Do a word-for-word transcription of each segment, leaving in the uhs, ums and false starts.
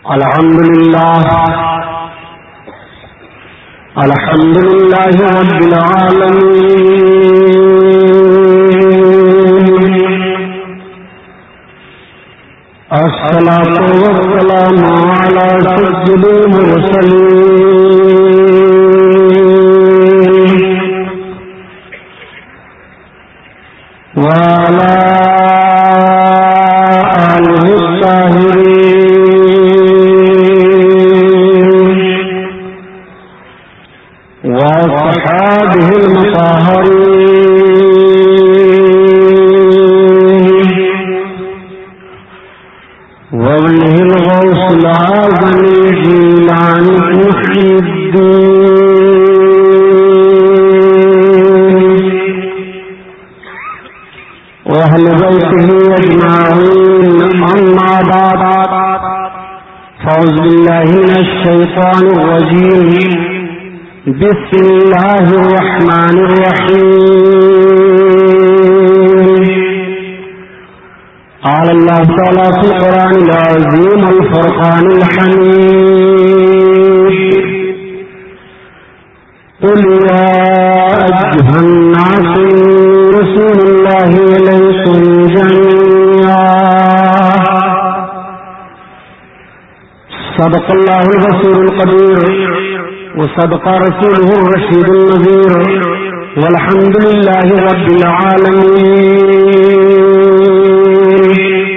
الحمد لله الحمد لله رب العالمين الصلاة والسلام على سيد المرسلين وعلى آله الطاهرين وأصحابه المطهرين وابنه الغوث الأعظم جيلاني محي الدين وأهل بيته أجمعين أما بعد فأعوذ بالله من الشيطان الرجيم بسم الله الرحمن الرحيم قال الله تعالى في القرآن العظيم الفرقان الحميد قل يا أيها الناس رسول الله إليكم جميعا صدق الله البصير القدير وصدق رسوله الرشيد النذير والحمد لله رب العالمين.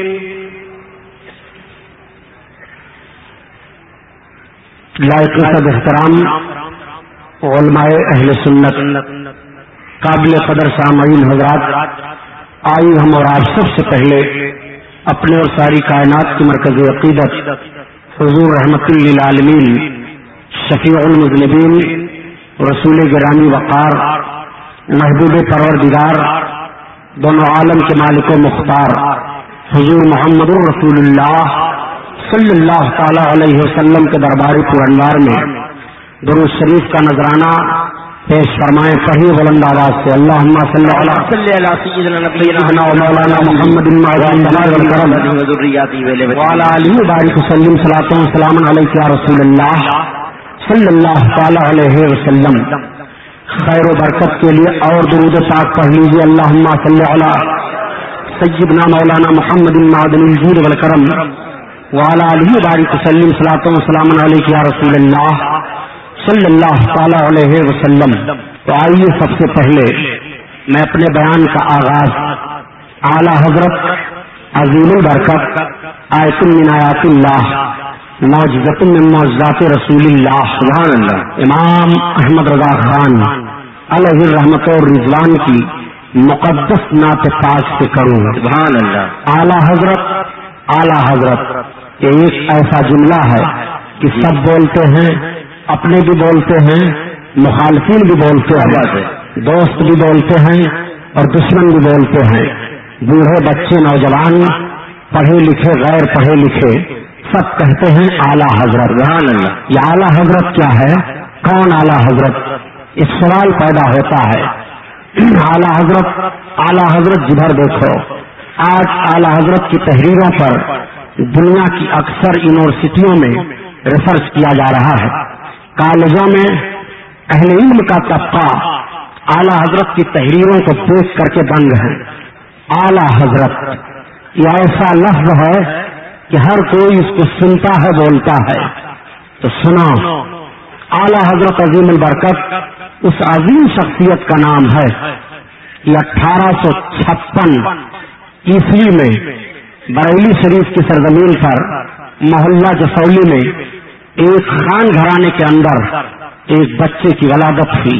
لائق صد احترام علماء اہل سنت، قابل قدر سامعین حضرات، آئیے ہم اور آپ سب سے پہلے اپنے اور ساری کائنات کی مرکز عقیدت حضور رحمت للعالمین شفیع المذنبین رسول گرامی وقار محبوب پروردگار دونوں عالم کے مالک و مختار حضور محمد الرسول اللہ صلی اللہ تعالی علیہ وسلم کے درباری پرانوار میں درود شریف کا نذرانہ پیش فرمائیں. پڑھیے بلند آواز سے اللہم صلی علی سیدنا و مولانا محمد وعلی آلہ بارک وسلم صلاۃ و سلام علیک یا رسول اللہ صلی اللہ تعالی علیہ وسلم. خیر و برکت کے لیے اور درود پاک پڑھ لیجیے. اللہم صلی علی سیدنا مولانا محمد معدن الجود والکرم وعلی آلہ بارک وسلم صلاۃ و سلام علیک یا رسول اللہ صلی اللہ تعالی علیہ وسلم. تو آئیے سب سے پہلے میں اپنے بیان کا آغاز اعلی حضرت عظیم البرکت آیت من آیات اللہ معجزۃ من معجزات رسول اللہ سبحان اللہ امام احمد رضا خان علیہ الرحمت اور رضوان کی مقدس نعت پاک سے کروں. سبحان اللہ. اعلی حضرت اعلی حضرت یہ ایک ایسا جملہ ہے کہ سب بولتے ہیں، اپنے بھی بولتے ہیں، مخالفین بھی بولتے ہیں، دوست بھی بولتے ہیں اور دشمن بھی بولتے ہیں، بوڑھے بچے نوجوان پڑھے لکھے غیر پڑھے لکھے سب کہتے ہیں اعلی حضرت. سبحان اللہ. یہ اعلی حضرت کیا ہے؟ کون اعلی حضرت؟ اس سوال پیدا ہوتا ہے. اعلی حضرت اعلی حضرت جدھر دیکھو آج اعلی حضرت کی تحریروں پر دنیا کی اکثر یونیورسٹیوں میں ریسرچ کیا جا رہا ہے، کالجوں میں اہل علم کا طبقہ اعلی حضرت کی تحریروں کو دیکھ کر کے دنگ ہے. اعلی حضرت یہ ایسا لفظ ہے کہ ہر کوئی اس کو سنتا ہے بولتا ہے. تو سنا اعلی حضرت عظیم البرکت اس عظیم شخصیت کا نام ہے. یہ اٹھارہ سو چھپن عیسوی میں بریلی شریف کی سرزمین پر محلہ جسولی میں ایک خان گھرانے کے اندر ایک بچے کی ولادت ہوئی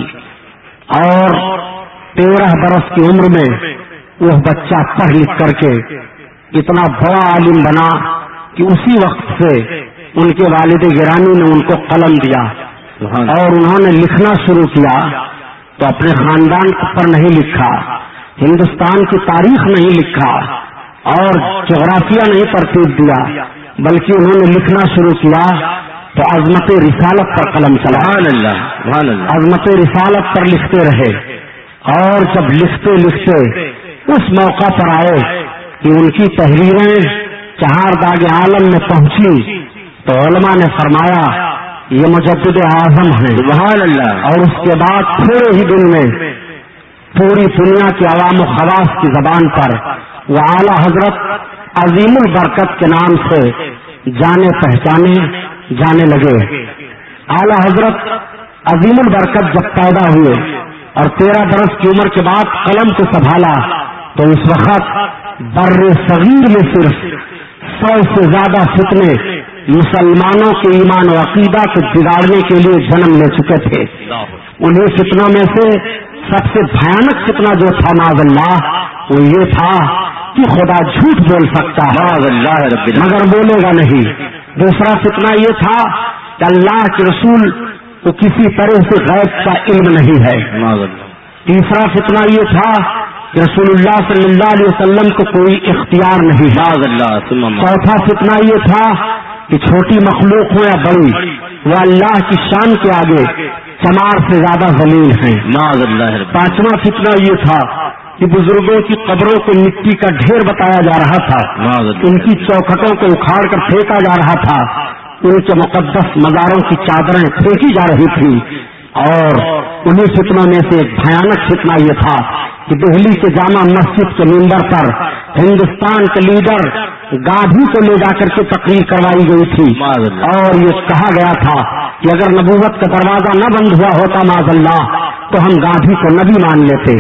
اور تیرہ برس کی عمر میں وہ بچہ پڑھ لکھ کر کے اتنا بڑا عالم بنا کہ اسی وقت سے ان کے والد گرامی نے ان کو قلم دیا اور انہوں نے لکھنا شروع کیا. تو اپنے خاندان پر نہیں لکھا، ہندوستان کی تاریخ نہیں لکھا اور جغرافیہ نہیں ترتیب دیا، بلکہ انہوں نے لکھنا شروع کیا تو عظمت رسالت پر قلم چلا. عظمت رسالت پر لکھتے رہے اور جب لکھتے لکھتے اس موقع پر آئے کہ ان کی تحریریں چہار داغ عالم میں پہنچی تو علماء نے فرمایا یہ مجدد اعظم ہیں سبحان اللہ. اور اس کے بعد تھوڑے ہی دن میں پوری دنیا کے عوام و خواص کی زبان پر وہ اعلی حضرت عظیم البرکت کے نام سے جانے پہچانے جانے لگے. اعلی حضرت عظیم البرکت جب پیدا ہوئے اور تیرہ برس کی عمر کے بعد قلم کو سنبھالا تو اس وقت بر صغیر میں صرف سو سے زیادہ فتنے مسلمانوں کے ایمان و عقیدہ کو بگاڑنے کے لیے جنم لے چکے تھے. انہیں فتنوں میں سے سب سے بھیانک فتنہ جو تھا معاذ اللہ وہ یہ تھا کہ خدا جھوٹ بول سکتا ہے مگر بولے گا نہیں. دوسرا فتنہ یہ تھا کہ اللہ کے رسول کو کسی طرح سے غیب کا علم نہیں ہے. تیسرا فتنہ یہ تھا کہ رسول اللہ صلی اللہ علیہ وسلم کو کوئی اختیار نہیں ہے. چوتھا فتنہ یہ تھا کہ چھوٹی مخلوق ہو یا بڑی وہ اللہ کی شان کے آگے چمار سے زیادہ ذلیل ہیں. پانچواں فتنہ یہ تھا کہ بزرگوں کی قبروں کو مٹی کا ڈھیر بتایا جا رہا تھا, ان کی چوکھٹوں کو اکھاڑ کر پھینکا جا رہا تھا, ان کے مقدس مزاروں کی چادریں پھینکی جا رہی تھی. اور انہیں فتنوں میں سے ایک بھیانک فتنہ یہ تھا کہ دہلی کے جامع مسجد کے منبر پر ہندوستان کے لیڈر گاندھی کو لے جا کر کے تقریر کروائی گئی تھی اور یہ کہا گیا تھا کہ اگر نبوت کا دروازہ نہ بند ہوا ہوتا معاذ اللہ تو ہم گاندھی کو نبی مان لیتے.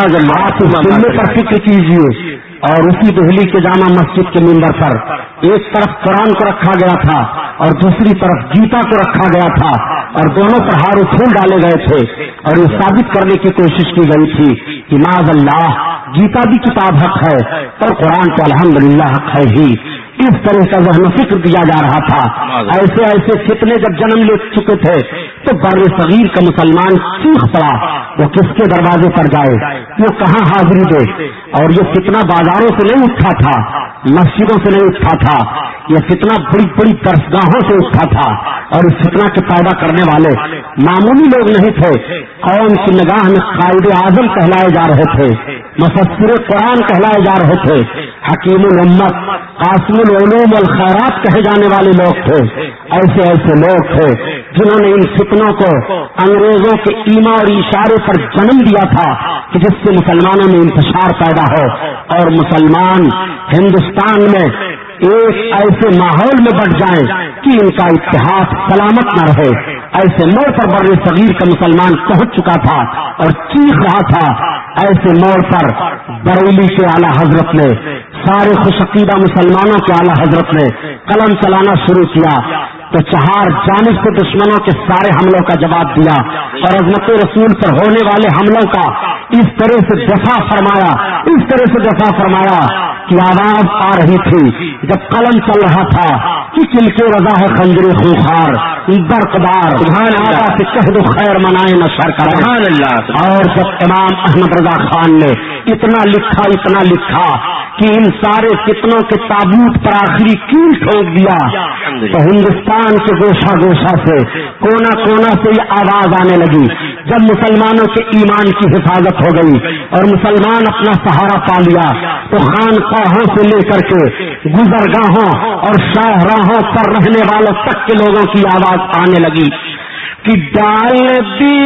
آپ اس جملے پر فکر کیجیے. اور اسی دہلی کے جامع مسجد کے منبر پر ایک طرف قرآن کو رکھا گیا تھا اور دوسری طرف گیتا کو رکھا گیا تھا اور دونوں پر ہار و پھول ڈالے گئے تھے اور یہ ثابت کرنے کی کوشش کی گئی تھی کہ معاذ اللہ گیتا بھی کتاب حق ہے اور قرآن تو الحمدللہ حق ہے ہی. اس طرح کا ذہن فکر دیا جا رہا تھا. ایسے ایسے فتنے جب جنم لے چکے تھے تو بر صغیر کا مسلمان چیخ پڑا وہ کس کے دروازے پر جائے, وہ کہاں حاضری دے. اور یہ فتنہ بازاروں سے نہیں اٹھا تھا, مسجدوں سے نہیں اٹھا تھا, یہ فتنہ بڑی بڑی درسگاہوں سے اٹھا تھا. اور اس فتنہ کے پیدا کرنے والے معمولی لوگ نہیں تھے, قوم کی نگاہ میں قائد اعظم کہلائے جا رہے تھے, مفسر قرآن کہلائے جا رہے تھے, حکیم الامت, قاسم العلوم والخیرات کہے جانے والے لوگ تھے. ایسے ایسے لوگ تھے جنہوں نے ان فتنوں کو انگریزوں کے ایما اور اشارے پر جنم دیا تھا کہ جس سے مسلمانوں میں انتشار پیدا ہو اور مسلمان ہندوستان میں ایک ایسے ماحول میں بٹ جائیں کہ ان کا اتحاد سلامت نہ رہے. ایسے موڑ پر بر صغیر کا مسلمان پہنچ چکا تھا اور چیخ رہا تھا. ایسے موڑ پر بریلی کے اعلی حضرت نے, سارے خوش عقیدہ مسلمانوں کے اعلی حضرت نے قلم چلانا شروع کیا تو چہار جانب سے دشمنوں کے سارے حملوں کا جواب دیا اور عظمت رسول پر ہونے والے حملوں کا اس طرح سے دفاع فرمایا اس طرح سے دفاع فرمایا کہ آواز آ رہی تھی جب قلم چل رہا تھا کہ چل کے رضا ہے خنجر خوخار برقدار آبا سے کہہ دو خیر منائے نہ شر کرے. اور جب امام احمد رضا خان نے اتنا لکھا اتنا لکھا کہ ان سارے فتنوں کے تابوت پر آخری کیل ٹھوک دیا تو ہندوستان کے گوشہ گوشہ سے کونا کونا سے یہ آواز آنے لگی. جب مسلمانوں کے ایمان کی حفاظت ہو گئی اور مسلمان اپنا سہارا پا لیا تو خانقاہوں سے لے کر کے گزرگاہوں اور شاہراہوں پر رہنے والوں تک کے لوگوں کی آواز آنے لگی کہ ڈال دی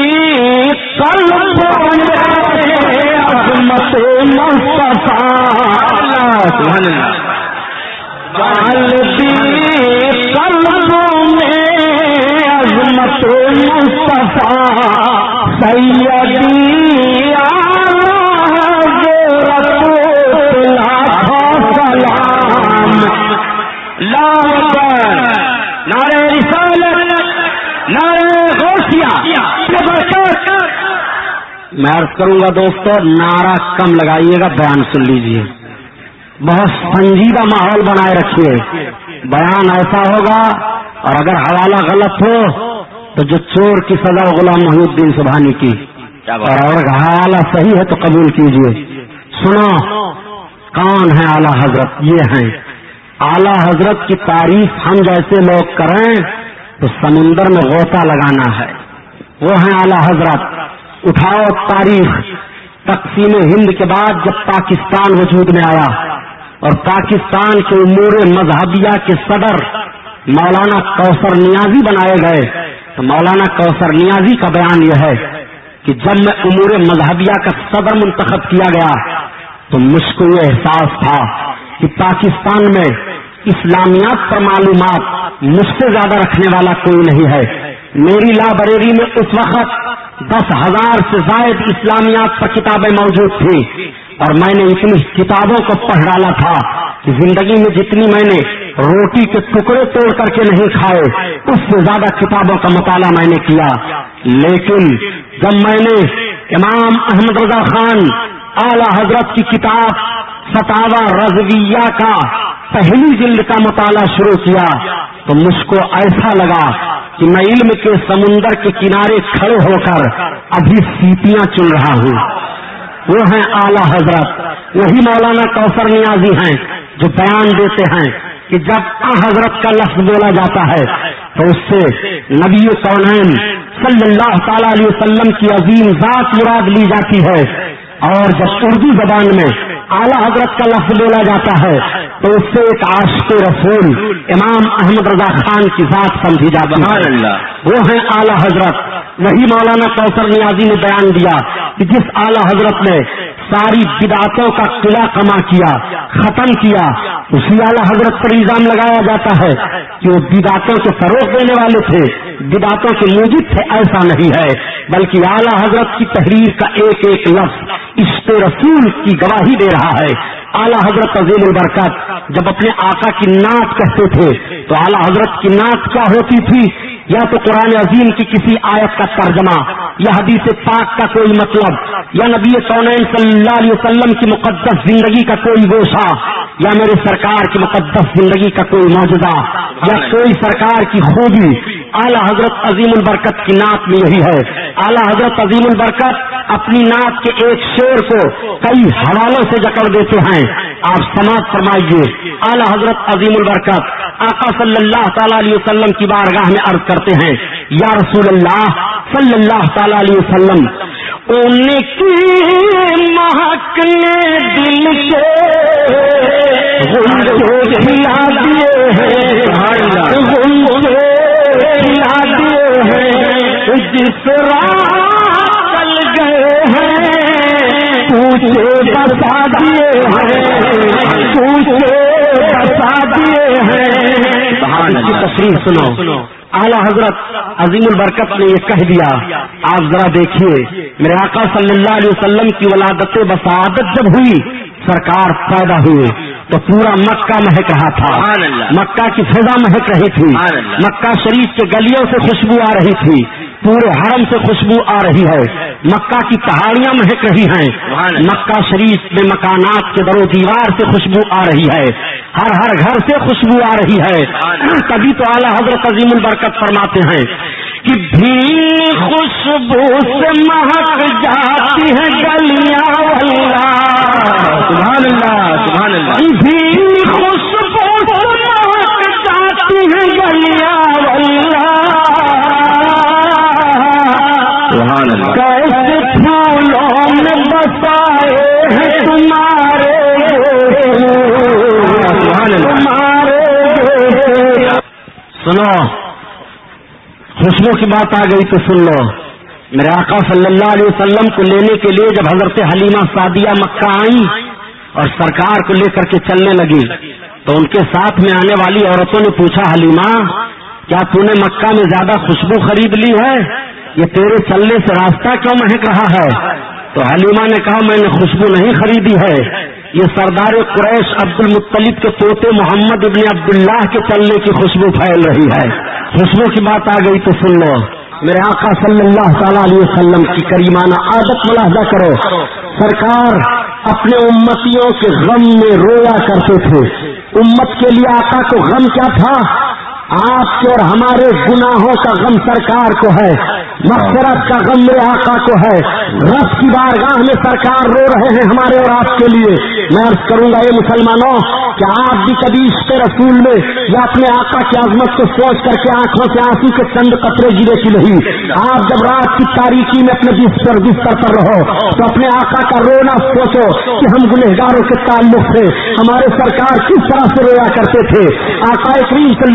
قلبوں میں عظمت مصطفیٰ, ڈال دی قلبوں میں عظمت مصطفیٰ سیدی میں عرض کروں گا دوستو نعرہ کم لگائیے گا, بیان سن لیجئے, بہت سنجیدہ ماحول بنائے رکھیے. بیان ایسا ہوگا اور اگر حوالہ غلط ہو تو جو چور کی سزا غلام محی الدین سبحانی کی, اور اگر حوالہ صحیح ہے تو قبول کیجئے. سنو کون ہے اعلی حضرت, یہ ہیں اعلی حضرت کی تعریف ہم جیسے لوگ کریں تو سمندر میں غوطہ لگانا ہے. وہ ہیں اعلی حضرت. اٹھاؤ تاریخ, تقسیم ہند کے بعد جب پاکستان وجود میں آیا اور پاکستان کے امور مذہبیہ کے صدر مولانا کوثر نیازی بنائے گئے تو مولانا کوثر نیازی کا بیان یہ ہے کہ جب میں امور مذہبیہ کا صدر منتخب کیا گیا تو مجھ کو یہ احساس تھا کہ پاکستان میں اسلامیات پر معلومات مجھ سے زیادہ رکھنے والا کوئی نہیں ہے. میری لائبریری میں اس وقت دس ہزار سے زائد اسلامیات پر کتابیں موجود تھیں اور میں نے اتنی کتابوں کو پڑھ ڈالا تھا کہ زندگی میں جتنی میں نے روٹی کے ٹکڑے توڑ کر کے نہیں کھائے اس سے زیادہ کتابوں کا مطالعہ میں نے کیا. لیکن جب میں نے امام احمد رضا خان اعلی حضرت کی کتاب فتاوی رضویہ کا پہلی جلد کا مطالعہ شروع کیا تو مجھ کو ایسا لگا کہ میں علم کے سمندر کے کنارے کھڑے ہو کر ابھی سیپیاں چن رہا ہوں. وہ ہیں اعلی حضرت, وہی مولانا کوثر نیازی ہیں جو بیان دیتے ہیں کہ جب آ حضرت کا لفظ بولا جاتا ہے تو اس سے نبی کونین صلی اللہ تعالی علیہ وسلم کی عظیم ذات مراد لی جاتی ہے, اور جب اردو زبان میں اعلی حضرت کا لفظ بولا جاتا ہے تو اس سے ایک عاشق رسول امام احمد رضا خان کی ذات سمجھی جاتی ہے. وہ ہیں اعلی حضرت. وہی مولانا کوثر نیازی نے بیان دیا کہ جس اعلی حضرت نے ساری بدعتوں کا قلعہ کما کیا, ختم کیا, اسی اعلی حضرت پر الزام لگایا جاتا ہے کہ وہ بدعتوں کے فروغ دینے والے تھے, بدعتوں کے موجب تھے. ایسا نہیں ہے, بلکہ اعلی حضرت کی تحریر کا ایک ایک لفظ عشق رسول کی گواہی دے رہا ہے. اعلی حضرت عظیم البرکت جب اپنے آقا کی نعت کہتے تھے تو اعلی حضرت کی نعت کیا ہوتی تھی؟ یا تو قرآن عظیم کی کسی آیت کا ترجمہ, یا حدیث پاک کا کوئی مطلب, یا نبی کونین صلی اللہ علیہ وسلم کی مقدس زندگی کا کوئی گوشہ, یا میرے سرکار کی مقدس زندگی کا کوئی معجزہ, یا کوئی سرکار کی خوبی. اعلی حضرت عظیم البرکت کی نعت میں یہی ہے. اعلی حضرت عظیم البرکت اپنی نعت کے ایک شعر کو کئی حوالوں سے جکڑ دیتے ہیں. آپ سماعت فرمائیے. اعلی حضرت عظیم البرکت آقا صلی اللہ تعالی علیہ وسلم کی بارگاہ میں عرض کرتے ہیں, یا رسول اللہ صلی اللہ تعالی علیہ وسلم, ان کی مہک نے دل کے غنچے کھلا دیے ہیں, غنچے کھلا دیے ہیں, جس راہ چل گئے ہیں پوچھے بتا دیے ہیں, پوچھے بتا دیے ہیں. اس کی تصریح سنو. اعلی حضرت عظیم البرکت نے یہ کہہ دیا. آپ ذرا دیکھیے, میرے آقا صلی اللہ علیہ وسلم کی ولادت بسعادت جب ہوئی, سرکار پیدا ہوئے تو پورا مکہ مہک رہا تھا. مکہ کی فضا مہک رہی تھی, مکہ شریف کے گلیوں سے خوشبو آ رہی تھی, پورے حرم سے خوشبو آ رہی ہے, مکہ کی پہاڑیاں مہک رہی ہیں, مکہ شریف میں مکانات کے در و دیوار سے خوشبو آ رہی ہے, ہر ہر گھر سے خوشبو آ رہی ہے. تبھی تو اعلیٰ حضرت عظیم البرکت فرماتے ہیں کہ بھی خوشبو سے مہک جاتی ہے گلیاں واللہ, سبحان اللہ سبحان اللہ, بھی خوشبو سے مہک جاتی ہے گلیاں واللہ, سبحان اللہ. کیسے پھولوں میں بسائے ہیں تمہارے تمہارے. سنو, خوشبو کی بات آ گئی تو سن لو. میرے آقا صلی اللہ علیہ وسلم کو لینے کے لیے جب حضرت حلیمہ سعدیہ مکہ آئی اور سرکار کو لے کر کے چلنے لگی تو ان کے ساتھ میں آنے والی عورتوں نے پوچھا, حلیمہ کیا تو نے مکہ میں زیادہ خوشبو خرید لی ہے, یہ تیرے چلنے سے راستہ کیوں مہک رہا ہے؟ تو حلیمہ نے کہا, میں نے خوشبو نہیں خریدی ہے, یہ سردار قریش عبد المطلب کے پوتے محمد ابن عبداللہ کے چلنے کی خوشبو پھیل رہی ہے. خوشبو کی بات آ گئی تو سن لو. میرے آقا صلی اللہ تعالی علیہ وسلم کی کریمانہ عادت ملاحظہ کرو. سرکار اپنے امتیوں کے غم میں رویا کرتے تھے. امت کے لیے آقا کو غم کیا تھا؟ آپ کے اور ہمارے گناہوں کا غم سرکار کو ہے, مغفرت کا غم میرے آقا کو ہے. رب کی بارگاہ میں سرکار رو رہے ہیں ہمارے اور آپ کے لیے. میں عرض کروں گا اے مسلمانوں کہ آپ بھی کبھی عشق رسول میں یا اپنے آقا کی عظمت کو سوچ کر کے آنکھوں سے آنسو کے چند قطرے گرے کی نہیں. آپ جب رات کی تاریکی میں اپنے بستر بستر پر رہو تو اپنے آقا کا رونا سوچو کہ ہم گنہگاروں کے تعلق سے ہمارے سرکار کس طرح سے رویا کرتے تھے. آقا کریم صلی اللہ علیہ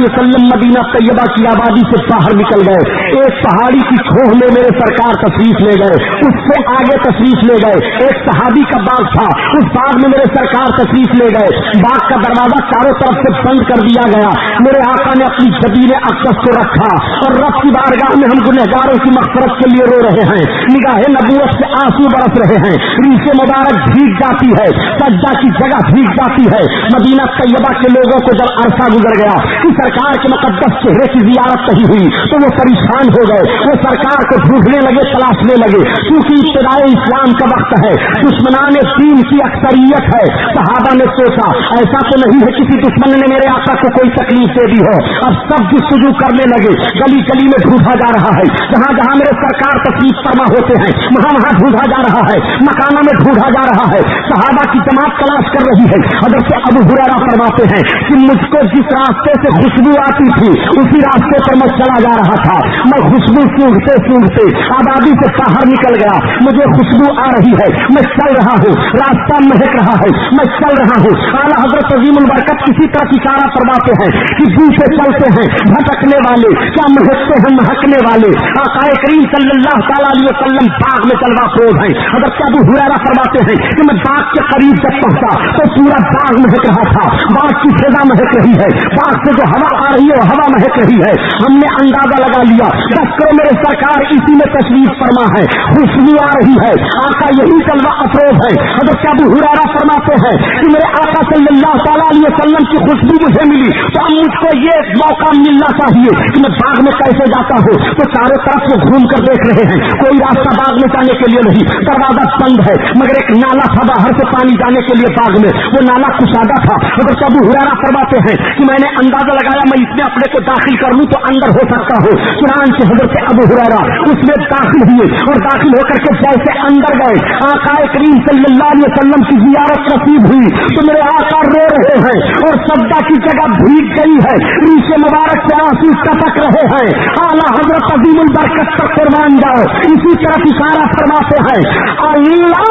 वसल्लम मदीना तैयबा की आबादी से बाहर निकल गए। एक पहाड़ी की खोह में मेरे सरकार तशरीफ ले गए, उससे आगे तशरीफ ले गए एक सहाबी का बाग था, उस बाग में मेरे सरकार तशरीफ ले गए। बाग का दरवाजा चारों तरफ से बंद कर दिया गया। मेरे आका ने अपनी जबीन अक़दस को रखा और रब की बारगाह में हम गुनहगारों की मग़फ़िरत के लिए रो रहे हैं। निगाहे नबूवत से आंसू बरस रहे हैं, रीशे मुबारक भीग जाती है, सज्जा की जगह भीग जाती है। मदीना तैयबा के लोगों को जब अरसा गुजर गया कि सरकार के मुकद्दस चेहरे की जियारत नहीं हुई तो वो परेशान हो गए। वो सरकार को ढूंढने लगे, तलाशने लगे, क्योंकि इब्तिदाए इस्लाम का वक्त है, दुश्मनाने दीन की अक्सरियत है। सहाबा ने सोचा ऐसा तो नहीं है किसी दुश्मन ने मेरे आका को कोई तकलीफ दे दी हो। अब सब जुस्तजू करने लगे, गली गली में ढूंढा जा रहा है, जहाँ जहाँ मेरे सरकार तशरीफ फरमा होते हैं वहाँ वहाँ ढूंढा जा रहा है, मकानों में ढूंढा जा रहा है। सहाबा की जमात तलाश कर रही है। हज़रत अबू हुरैरा फरमाते हैं कि मुझको जिस रास्ते से खुशबू आती थी उसी रास्ते पर मैं चला जा रहा था। मैं खुशबू सूंघते सूंघते आबादी से बाहर निकल गया। मुझे खुशबू आ रही है, मैं चल रहा हूँ, रास्ता महक रहा है, मैं चल रहा हूँ। आला हज़रत अज़ीमुल बरकत किसी तरह इशारा फरमाते हैं कि दूर से चलते हैं भटकने वाले, क्या महकते हैं महकने वाले। आक़ाए करीम सल्लल्लाहु तआला अलैहि वसल्लम बाग में चलवा खोज है। हज़रत अबू हुरैरा फरमाते हैं कि मैं बाग के करीब जब पहुंचा तो पूरा बाग महक रहा था। बाग की फिजा महक रही है, बाग से जो हवा आ रही है वो हवा महक रही है। हमने अंदाजा लगा लिया बस करो मेरे सरकार इसी में तशरीफ फरमा है, खुशबू आ रही है। आका यही जलवा अफरोज है। हज़रत अबू हुरैरा फरमाते हैं कि मेरे आका सल्लल्लाहु तआला अलैहि वसल्लम की खुशबू मुझे मिली तो अब मुझको ये मौका मिलना चाहिए कि मैं बाग में कैसे जाता हूँ। तो चारों तरफ वो घूम कर देख रहे हैं, कोई रास्ता बाग में जाने के लिए नहीं, दरवाजा बंद है, मगर एक नाला था बाहर से पानी जाने के लिए बाग में, वो नाला कुशादा था। हज़रत अबू हुरैरा फरमाते हैं कि मैंने अंदाजा लगाया मैं इसमें अपने को दाखिल कर लूं तो अंदर हो सकता हूँ। चुनांचे हज़रत अबू हुरैरा उसमें दाखिल हुए और दाखिल होकर के जैसे अंदर गए आक़ाए करीम सल्लल्लाहु अलैहि वसल्लम की ज़ियारत नसीब हुई तो मेरे आका रो रहे हैं और सज्जा की जगह भीग गई है, रीशे मुबारक से आंसू टपक रहे हैं। आला हज़रत अज़ीमुल बरकत पर कुर्बान जाओ, इसी तरफ इशारा फरमाते हैं अल्लाह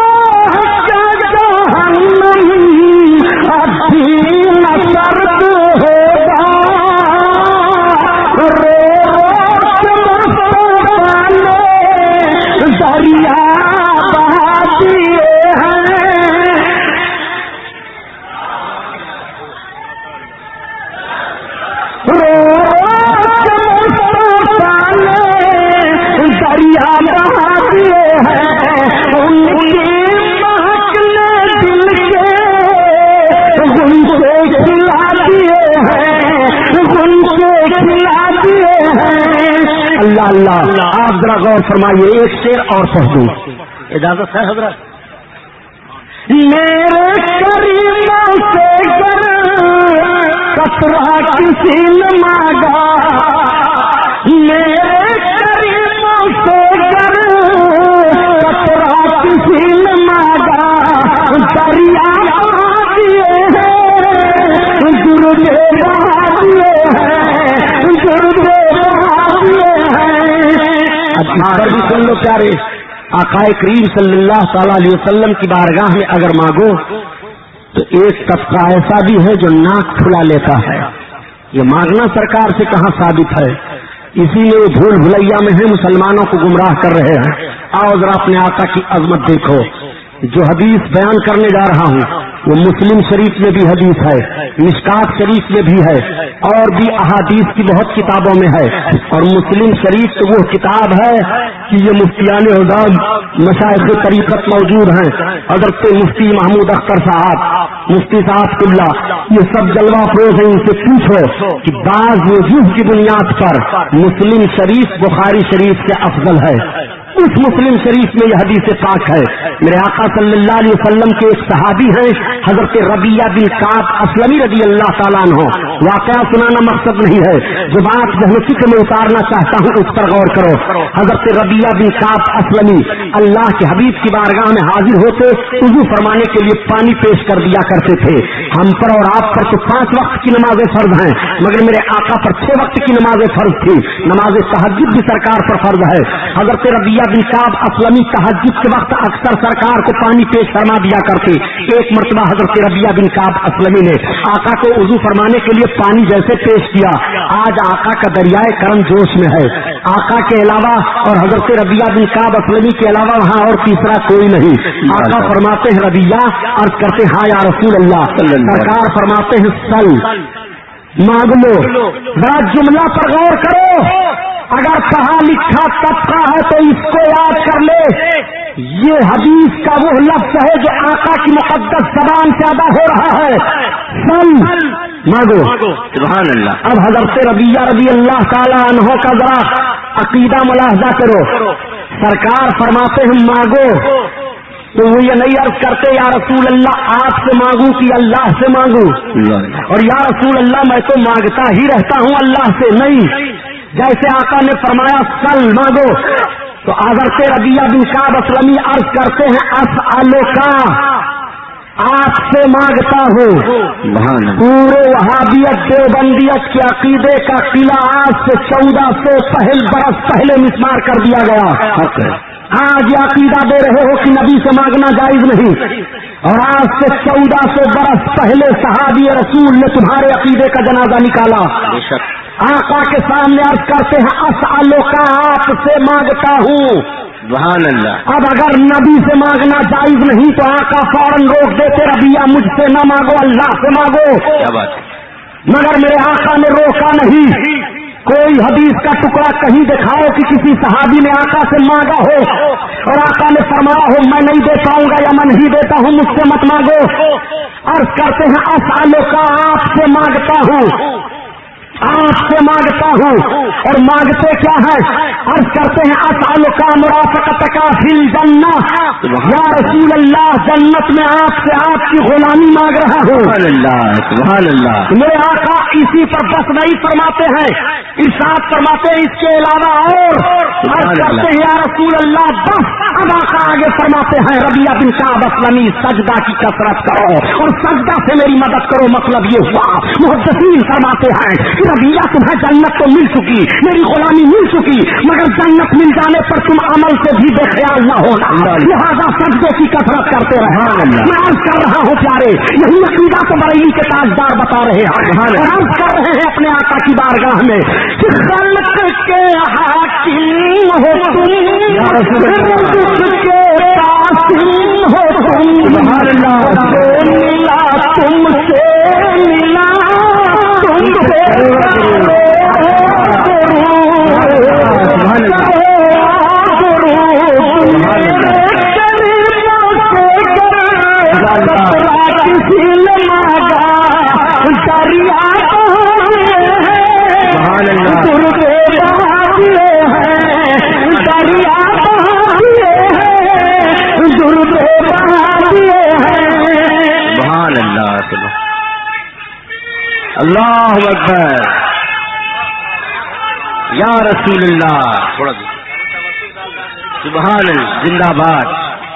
अल्लाह। आप जरा गौर फरमाइए, एक शेर और पढ़ दूं, इजाजत है हजरत। मेरे करीमों से गर कतरा किसी न मांगा, मेरे करीमों से गर कतरा किसी न मांगा, दरिया बहा दिए हैं गुरुदे बहा दिए हैं गुरुदे बहा दिए हैं। अब भी सुन लो प्यारे, आक़ाए करीम सल्लल्लाहु तआला अलैहि वसल्लम की बारगाह में अगर मांगो तो एक तबका ऐसा भी है जो नाक फुला लेता है। ये मांगना सरकार से कहाँ साबित है, इसीलिए भूल भुलैया में है, मुसलमानों को गुमराह कर रहे हैं। आओ जरा अपने आका की अजमत देखो। जो हदीस बयान करने जा रहा हूँ वो मुस्लिम शरीफ में भी हदीस है, मिशकात शरीफ में भी है और भी अहादीस की बहुत किताबों में है। और मुस्लिम शरीफ तो वो किताब है कि ये मुफ्तियान हुदाम मशाइख तरीक़त मौजूद हैं, हज़रत मुफ्ती महमूद अख्तर साहब, मुफ्ती साहब कुल्ला, ये सब जलवा फरोज हैं। इनसे पूछो कि बाज वजूह की बुनियाद पर मुस्लिम शरीफ बुखारी शरीफ से अफजल है। उस मुस्लिम शरीफ में यह हदीस पाक है। मेरे आका सल्लल्लाहु अलैहि वसल्लम के एक सहाबी हैं हजरत रबिया बिन काब असलमी रज़ी अल्लाह ताला अन्हु। वाक़या सुनाना मकसद नहीं है, जो बात जहन फिक्र में उतारना चाहता हूँ उस पर गौर करो। हजरत रबिया बिन काब असलमी अल्लाह के हबीब की बारगाह में हाजिर होते वुज़ू फरमाने के लिए पानी पेश कर दिया करते थे। हम पर और आप पर तो पांच वक्त की नमाजें फर्ज हैं, मगर मेरे आका पर छह वक्त की नमाजें फर्ज थी। नमाज तहज्जुद भी सरकार पर फर्ज है। हजरत रबिया بن कअब असलमी तहज्जुद के वक्त अक्सर सरकार को पानी पेश फरमा दिया करते। एक मर्तबा हजरत रबिया बिन कअब असलमी ने आका को वुजू फरमाने के लिए पानी जैसे पेश किया। आज आका का दरियाए करम जोश में है। आका के अलावा और हजरत रबिया बिन कअब असलमी के अलावा वहाँ और तीसरा कोई नहीं। आका फरमाते हैं रबिया, अर्ज करते हाँ या रसूल अल्लाह। सरकार फरमाते हैं सल, मांग लो। बड़ा जुमला पर गौर करो, अगर पढ़ा लिखा तबका है तो इसको याद कर ले। ये हदीस का वो लफ्ज है जो आका की मुकद्दस ज़बान से अदा हो रहा है। सल, मांगो। सुभान अल्लाह। अब हजरत रबिया रबी अल्लाह ताला अन्हो का जरा अकीदा मुलाहजा करो। सरकार फरमाते हैं मांगो, तो वो ये नहीं अर्ज करते या रसूल अल्लाह आपसे मांगू कि अल्लाह से मांगू, और या रसूल अल्लाह मैं तो मांगता ही रहता हूँ अल्लाह से। नहीं, जैसे आका ने फरमाया सल, मांगो, तो हज़रत रबिया बिन कअब असलमी अर्ज करते हैं असअलुका, आपसे मांगता हूँ। पूरे वहाबियत देवबंदियत के अकीदे का किला आज से चौदह सौ पहल बरस पहले मिसमार कर दिया गया। आज ये अकीदा दे रहे हो कि नबी से मांगना जायज नहीं, और आज से चौदह सौ बरस पहले सहाबी रसूल ने तुम्हारे अकीदे का जनाजा निकाला। आका के सामने अर्ज करते हैं असअलुका, आपसे मांगता हूँ। सुभान अल्लाह। अब अगर नबी से मांगना जायज नहीं तो आका फौरन रोक देते, रबिया मुझसे न मांगो, अल्लाह से मांगो। क्या बात। मगर मेरे आका ने रोका नहीं। कोई हदीस का टुकड़ा कहीं दिखाओ कि किसी सहाबी ने आका से मांगा हो और आका ने फरमाया हो मैं नहीं दे पाऊंगा या मैं नहीं देता हूँ, मुझसे मत मांगो। अर्ज करते हैं असअलुका, आपसे मांगता हूँ, आपसे मांगता हूँ। और मांगते क्या है? अर्ज करते हैं असअलुका मुराफकतका फिल जन्नह, या रसूल अल्लाह जन्नत में आपसे आपकी गुलामी मांग रहा हूँ। सुभान अल्लाह, सुभान अल्लाह। मेरे आका इसी पर बस नहीं फरमाते हैं, इरशाद फरमाते हैं इसके अलावा और। अर्ज करते हैं या रसूल अल्लाह बस। अब आका आगे फरमाते हैं रबिया बिन कअब असलमी सजदा की कसरत करो और सजदा से मेरी मदद करो। मतलब ये हुआ मुहद्दिसीन फरमाते हैं रबिया तुम्हें जन्नत तो मिल चुकी, मेरी गुलामी मिल चुकी, मगर जन्नत मिल जाने पर तुम अमल से भी बेख्याल न होना, लिहाजा सजदे की कसरत करते रहे। मैं अर्ज कर रहा हूँ प्यारे, यही अकीदा तो बरेली के ताजदार बता रहे हैं और अर्ज कर रहे हैं अपने आका की बारगाह में कि खल्क के हाकिम हो तुम, के तासीम हो तुम, मिला तुमसे मिला तुमसे अल्लाहु अकबर, या रसूल अल्लाह, सुभान अल्लाह, जिंदाबाद।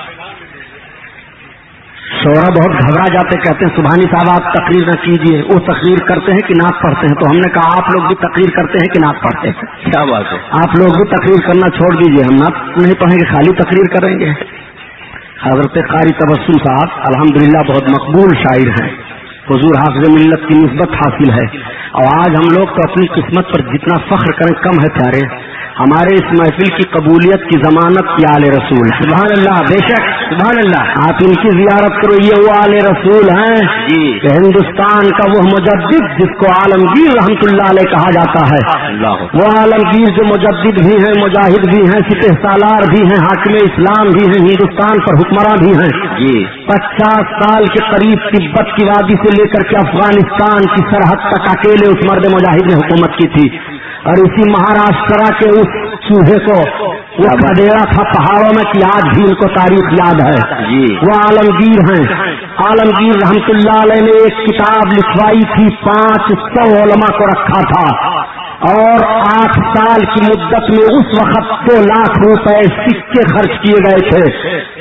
शोरा बहुत घबरा जाते, कहते हैं सुभानी साहब आप तकरीर न कीजिए। वो तकरीर करते हैं कि नात पढ़ते हैं? तो हमने कहा आप लोग भी तकरीर करते हैं कि नात पढ़ते हैं? क्या बात है, आप लोग भी तकरीर करना छोड़ दीजिए, हम नात नहीं पढ़ेंगे, खाली तकरीर करेंगे। हजरत कारी तबस्सुम साहब अल्हम्दुलिल्लाह बहुत मकबूल शायर हैं, हुजूर हाफिज़ मिल्लत की निस्बत हासिल है, और आज हम लोग तो अपनी किस्मत पर जितना फख्र करें कम है प्यारे। हमारे इस महफिल की कबूलियत की जमानत की आले रसूल। सुभान अल्लाह, बेशक सुभान अल्लाह, आप इनकी जियारत करो, ये वो आले रसूल हैं जी, हिंदुस्तान का वो मुजद्दिद जिसको आलमगीर रहमतुल्लाह अलैह कहा जाता है। वो आलमगीर जो मुजद्दिद भी हैं, मुजाहिद भी हैं, सिपह सालार भी हैं, हाकिम इस्लाम भी हैं, हिंदुस्तान पर हुक्मरां भी हैं जी। पचास साल के करीब तिब्बत की वादी से लेकर के अफगानिस्तान की सरहद तक अकेले उस मर्द मुजाहिद ने हुकूमत की थी, और इसी महाराष्ट्र के उस चूहे को वो खदेड़ा था पहाड़ों में कि आज भी उनको तारीख याद है जी। वो आलमगीर हैं, आलमगीर रहमतुल्लाह अलैह ने एक किताब लिखवाई थी, पांच सौ उलमा को रखा था, और आठ साल की मुद्दत में उस वक्त दो लाख रुपए सिक्के खर्च किए गए थे।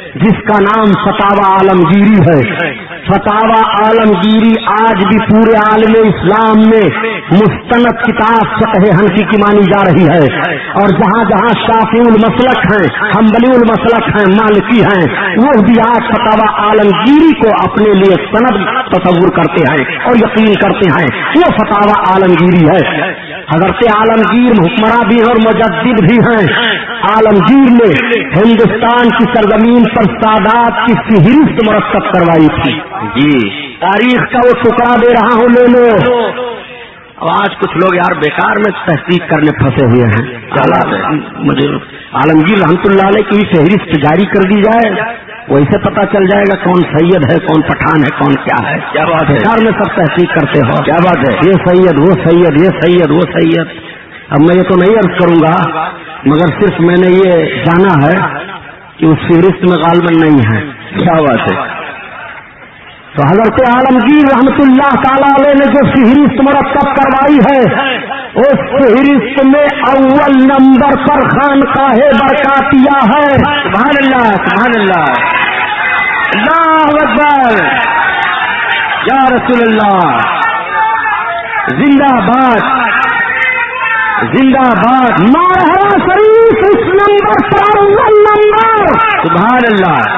جس کا نام فتاوی عالمگیری ہے. فتاوی عالمگیری آج بھی پورے عالم اسلام میں مستند کتاب فقہ حنفی کی مانی جا رہی ہے. اور جہاں جہاں شافعی المسلک ہیں، حنبلی المسلک ہیں، مالکی ہیں، وہ بھی آج فتاوی عالمگیری کو اپنے لیے سند تصور کرتے ہیں اور یقین کرتے ہیں وہ فتاوی عالمگیری ہے. حضرت عالمگیر حکمراں بھی اور مجدد بھی ہیں. عالمگیر نے ہندوستان کی سرزمین پر سادات کی فہرست مرتب کروائی تھی. جی تاریخ کا وہ ٹکڑا دے رہا ہوں، لے لو. اب آج کچھ لوگ یار بیکار میں تحقیق کرنے پھنسے ہوئے ہیں. مجھے عالمگیر رحمت اللہ علیہ کی فہرست جاری کر دی جائے، ویسے پتا چل جائے گا کون سید ہے، کون پٹھان ہے، کون کیا ہے. کیا بات ہے، بیکار میں سب تحقیق کرتے ہو. کیا بات ہے، یہ سید وہ سید یہ سید وہ سید. اب میں یہ تو نہیں عرض کروں گا، مگر صرف میں نے یہ جانا ہے کہ اس فہرست میں غالباً نہیں ہے. کیا بات ہے. تو حضرت عالمگیر رحمت اللہ تعالی علیہ نے جو فہرست مرتب کروائی ہے، اس فہرست میں اول نمبر پر خانقاہ برکاتیہ ہے. سبحان اللہ سبحان اللہ، اللہ اکبر، یا رسول اللہ، زندہ باد زندہ باد. مارہرا شریف اس نمبر پر اول نمبر. سبحان اللہ،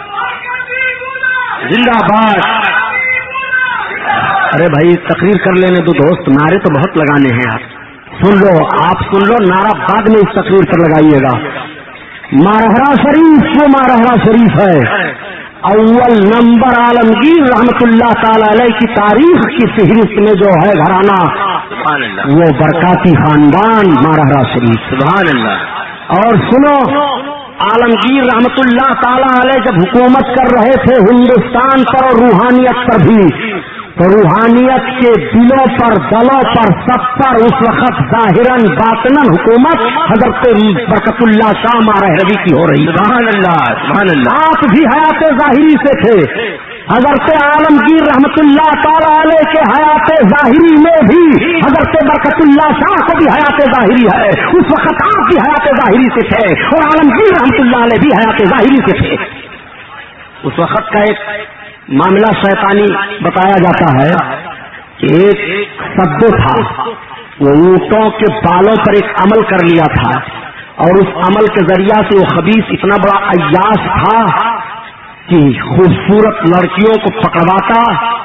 زندہ باد. ارے بھائی تقریر کر لینے دو دوست، نعرے تو بہت لگانے ہیں. آپ سن لو، آپ سن لو، نعرہ بعد میں اس تقریر پر لگائیے گا. مارہرا شریف وہ مارہرا شریف ہے. اول نمبر عالمگیر رحمت اللہ تعالی علیہ کی تاریخ کی فہرست میں جو ہے گھرانہ، سبحان اللہ، وہ برکاتی خاندان مارہرا شریف. سبحان اللہ. اور سنو، عالمگیر رحمت اللہ تعالی علیہ جب حکومت کر رہے تھے ہندوستان پر اور روحانیت پر بھی، تو روحانیت کے دلوں پر، دلوں پر، سب پر اس وقت ظاہراً باطناً حکومت حضرت برکت اللہ شاہ مارہروی کی ہو رہی. سبحان اللہ سبحان اللہ. آپ بھی حیات ظاہری سے تھے. حضرت عالمگیر رحمت اللہ تعالی علیہ کے حیات ظاہری میں بھی حضرت برکت اللہ شاہ کو بھی حیات ظاہری ہے. اس وقت آپ بھی حیات ظاہری سے تھے اور عالمگیر رحمت اللہ علیہ بھی حیات ظاہری سے تھے. اس وقت کا ایک معاملہ شیطانی بتایا جاتا ہے کہ ایک سبو تھا، وہ اونٹوں کے بالوں پر ایک عمل کر لیا تھا، اور اس عمل کے ذریعہ سے وہ خبیث اتنا بڑا عیاش تھا کہ خوبصورت لڑکیوں کو پکڑواتا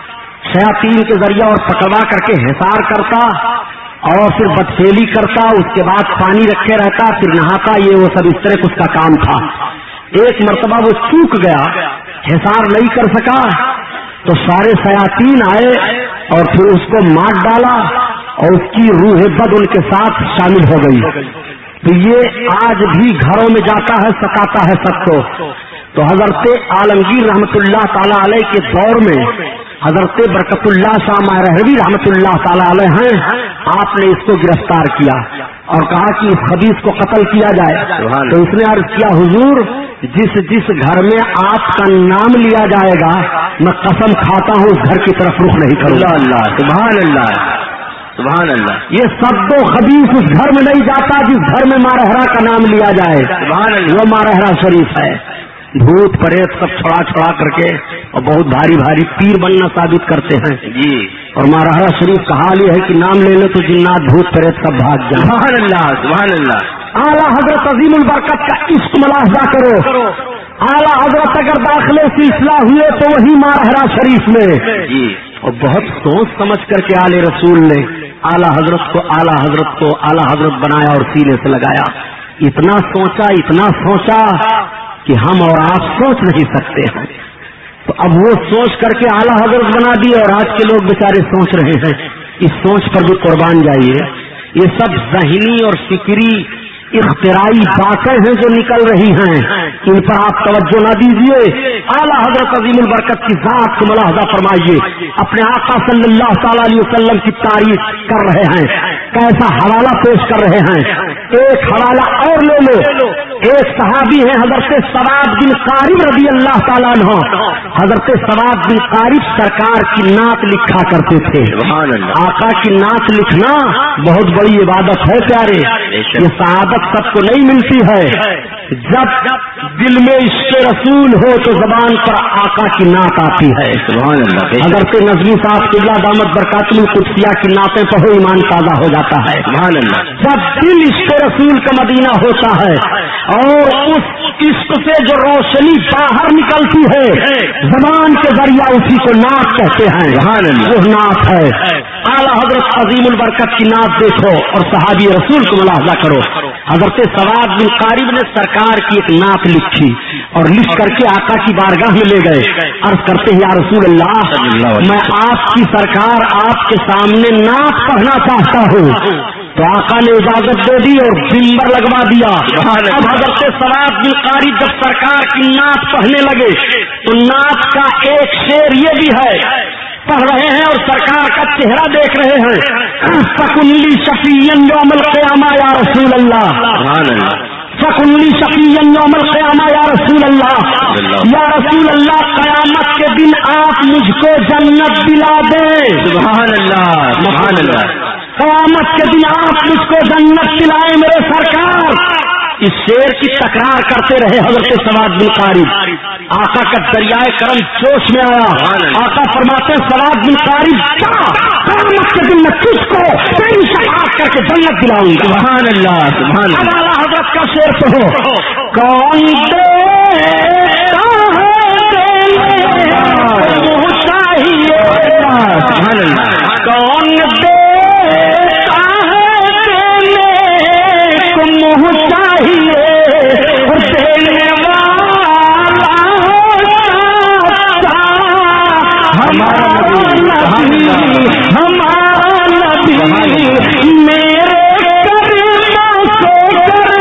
شیاطین کے ذریعہ اور پکڑوا کر کے حصار کرتا اور پھر بدفعلی کرتا، اس کے بعد پانی رکھے رہتا، پھر نہاتا. یہ وہ سب اس طرح اس کا کام تھا. ایک مرتبہ وہ چوک گیا، حصار نہیں کر سکا، تو سارے شیاطین آئے اور پھر اس کو مار ڈالا اور اس کی روح بد ان کے ساتھ شامل ہو گئی. تو یہ آج بھی گھروں میں جاتا ہے، سکاتا ہے سب کو. تو حضرت عالمگیر رحمت اللہ تعالی علیہ کے دور میں حضرت برکت اللہ شاہ مارہروی رحمت اللہ تعالی علیہ ہیں، آپ نے اس کو گرفتار کیا اور کہا کہ اس خبیث کو قتل کیا جائے. تو اس نے عرض کیا، حضور جس جس گھر میں آپ کا نام لیا جائے گا میں قسم کھاتا ہوں اس گھر کی طرف رخ نہیں کروں گا. اللہ سبحان اللہ سبحان اللہ. یہ سب و خبیث اس گھر میں نہیں جاتا جس گھر میں مارہرا کا نام لیا جائے. سبحان اللہ. وہ مارہرا شریف ہے. بھوت پریت سب چھڑا چھڑا کر کے اور بہت بھاری بھاری پیر بننا ثابت کرتے ہیں جی. اور مارہرا شریف کا حال یہ ہے کہ نام لے لو تو جنات بھوت پریت سب بھاگ جائیں. سبحان اللہ سبحان اللہ. اعلیٰ حضرت عظیم البرکت کا عشق ملاحظہ کرو. اعلیٰ حضرت اگر داخلے سلسلہ ہوئے تو وہی مارہرا شریف میں جی. اور بہت سوچ سمجھ کر کے آل رسول نے اعلیٰ حضرت کو اعلیٰ حضرت کو اعلیٰ حضرت بنایا اور سینے سے لگایا. اتنا سوچا اتنا سوچا کہ ہم اور آپ سوچ نہیں سکتے ہیں. تو اب وہ سوچ کر کے اعلیٰ حضرت بنا دی اور آج کے لوگ بیچارے سوچ رہے ہیں. اس سوچ پر بھی قربان جائیے. یہ سب ذہنی اور فکری اختراعی باتیں ہیں جو نکل رہی ہیں، ان پر آپ توجہ نہ دیجیے. اعلیٰ حضرت عظیم البرکت کی ذات کو ملاحظہ فرمائیے. اپنے آقا صلی اللہ تعالی علیہ وسلم کی تعریف کر رہے ہیں، کیسا حوالہ پیش کر رہے ہیں. ایک حوالہ اور لے لو. ایک صحابی ہیں حضرت سواد بن قارب رضی اللہ تعالیٰ عنہ. حضرت سواد بن قارب سرکار کی نعت لکھا کرتے تھے. آقا کی نعت لکھنا بہت بڑی عبادت ہے پیارے. یہ سعادت سب کو نہیں ملتی ہے. جب دل میں عشق رسول ہو تو زبان پر آقا کی نعت آتی ہے. حضرت نظمی صاحب قبلہ دامت برکاتہ القدسیہ کی نعتیں پڑھو ایمان تازہ ہو جاتا ہے. جب دل عشق رسول کا مدینہ ہوتا ہے اور اس عشق سے جو روشنی باہر نکلتی ہے زبان کے ذریعہ اسی کو نعت کہتے ہیں. وہ نعت ہے. اعلیٰ حضرت عظیم البرکت کی نعت دیکھو اور صحابی رسول کو ملاحظہ کرو. حضرت سواد بن قارب نے سرکار کی ایک نعت لکھی اور لکھ کر کے آقا کی بارگاہ میں لے گئے. عرض کرتے ہیں یا رسول اللہ میں آپ کی سرکار آپ کے سامنے نعت پڑھنا چاہتا ہوں. تو آقا نے اجازت دے دی اور منبر لگوا دیا. اب حضرت سواد بن قارب جب سرکار کی نعت پڑھنے لگے تو نعت کا ایک شعر یہ بھی ہے. پڑھ رہے ہیں اور سرکار کا چہرہ دیکھ رہے ہیں. فکلی شفیعن یوم القیامہ یا رسول اللہ. فکلی شفیعن یوم القیامہ یا رسول اللہ. یا رسول اللہ قیامت کے دن آپ مجھ کو جنت دلا دیں. سبحان اللہ سبحان اللہ. قیامت کے دن آپ مجھ کو جنت دلائے میرے سرکار. اس شعر کی تکرار کرتے رہے حضرت سواد بن قارب. آقا کا دریائے کرم جوش میں آیا. آقا فرماتے سواد بن قارب کیا قیامت کے دن میں تجھ کو تیری شفاعت کر کے جنت دلاؤں گا. سبحان اللہ سبحان اللہ. اعلیٰ حضرت کا شعر پڑھو. کون دیتا ہے وہ چاہیے. سبحان اللہ. کون دیتا منہ چاہیے اور دینے والا ہمارا نبی ہمارا نبی میرے کرم سے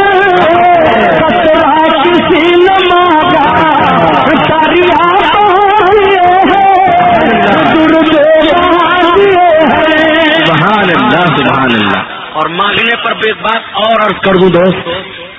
کترا کسی نے مانگا دریا سبحان اللہ سبحان اللہ. اور مانگنے پر ایک بات اور عرض کر دوں دوست.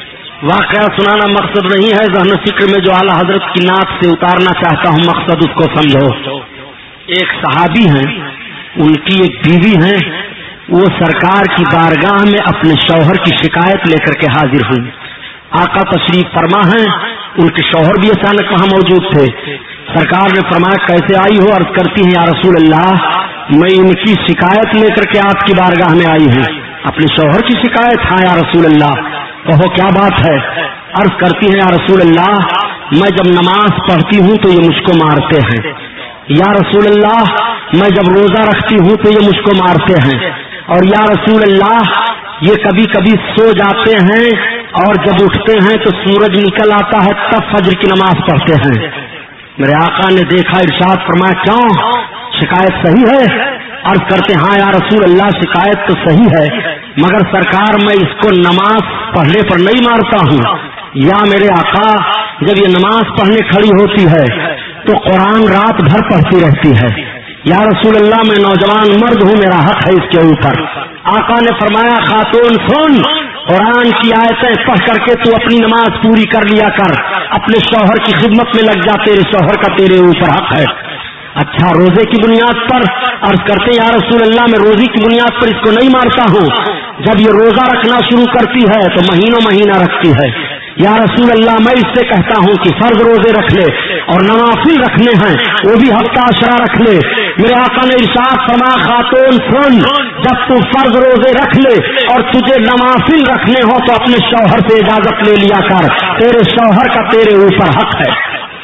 واقعہ سنانا مقصد نہیں ہے. ذہن فکر میں جو اعلیٰ حضرت کی نعت سے اتارنا چاہتا ہوں مقصد اس کو سمجھو. ایک صحابی ہیں ان کی ایک بیوی ہیں. وہ سرکار کی بارگاہ میں اپنے شوہر کی شکایت لے کر کے حاضر ہوئی. آقا تشریف فرما ہیں. ان کے شوہر بھی اچانک وہاں موجود تھے. سرکار نے فرمایا کیسے آئی ہو. عرض کرتی ہیں یا رسول اللہ میں ان کی شکایت لے کر کے آپ کی بارگاہ میں آئی ہوں. اپنے شوہر کی شکایت. ہاں یا رسول اللہ کہو کیا بات ہے. عرض کرتی ہیں یا رسول اللہ میں جب نماز پڑھتی ہوں تو یہ مجھ کو مارتے ہیں. یا رسول اللہ میں جب روزہ رکھتی ہوں تو یہ مجھ کو مارتے ہیں. اور یا رسول اللہ یہ کبھی کبھی سو جاتے ہیں اور جب اٹھتے ہیں تو سورج نکل آتا ہے تب فجر کی نماز پڑھتے ہیں. میرے آقا نے دیکھا ارشاد فرمایا کیوں شکایت صحیح ہے. عرض کرتے ہاں یا رسول اللہ شکایت تو صحیح ہے مگر سرکار میں اس کو نماز پڑھنے پر نہیں مارتا ہوں. یا میرے آقا جب یہ نماز پڑھنے کھڑی ہوتی ہے تو قرآن رات بھر پڑھتی رہتی ہے. یا رسول اللہ میں نوجوان مرد ہوں میرا حق ہے اس کے اوپر. آقا نے فرمایا خاتون سن قرآن کی آیتیں پڑھ کر کے تو اپنی نماز پوری کر لیا کر. اپنے شوہر کی خدمت میں لگ جا. تیرے شوہر کا تیرے اوپر حق ہے. اچھا روزے کی بنیاد پر. عرض کرتے یا رسول اللہ میں روزی کی بنیاد پر اس کو نہیں مارتا ہوں. جب یہ روزہ رکھنا شروع کرتی ہے تو مہینوں مہینہ رکھتی ہے. یا رسول اللہ میں اس سے کہتا ہوں کہ فرض روزے رکھ لے اور نوافل رکھنے ہیں وہ بھی ہفتہ عشرہ رکھ لے. میرے آقا نے ارشاد فرمایا خاتون سن جب تو فرض روزے رکھ لے اور تجھے نوافل رکھنے ہو تو اپنے شوہر سے اجازت لے لیا کر. تیرے شوہر کا تیرے اوپر حق ہے.